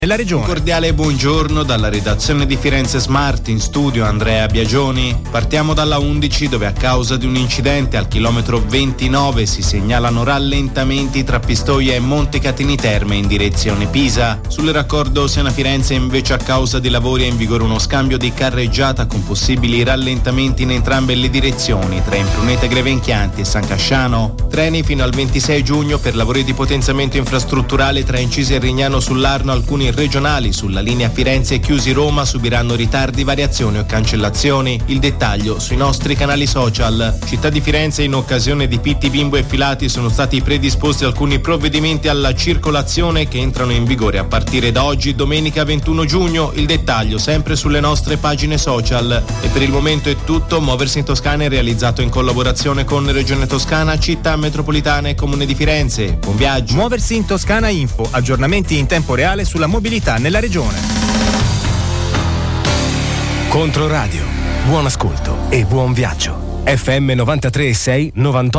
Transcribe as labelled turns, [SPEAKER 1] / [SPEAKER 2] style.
[SPEAKER 1] nella regione.
[SPEAKER 2] Un cordiale buongiorno dalla redazione di Firenze Smart, in studio Andrea Biagioni. Partiamo dalla 11, dove a causa di un incidente al chilometro 29 si segnalano rallentamenti tra Pistoia e Montecatini Terme in direzione Pisa. Sul raccordo Siena-Firenze invece a causa di lavori è in vigore uno scambio di carreggiata con possibili rallentamenti in entrambe le direzioni tra Imprunete Grevenchianti e San Casciano. Treni fino al 26 giugno per lavori di potenziamento infrastrutturale tra Incisi e Rignano sull'Arno, alcuni regionali sulla linea Firenze-Chiusi-Roma subiranno ritardi, variazioni o cancellazioni. Il dettaglio sui nostri canali social. Città di Firenze, in occasione di Pitti, Bimbo e Filati sono stati predisposti alcuni provvedimenti alla circolazione che entrano in vigore a partire da oggi, domenica 21 giugno. Il dettaglio sempre sulle nostre pagine social. E per il momento è tutto. Muoversi in Toscana è realizzato in collaborazione con Regione Toscana, Città Metropolitana e Comune di Firenze. Buon viaggio.
[SPEAKER 1] Muoversi in Toscana Info, aggiornamenti in tempo reale sulla mobilità nella regione.
[SPEAKER 3] Controradio, buon ascolto e buon viaggio. FM 93.6 98.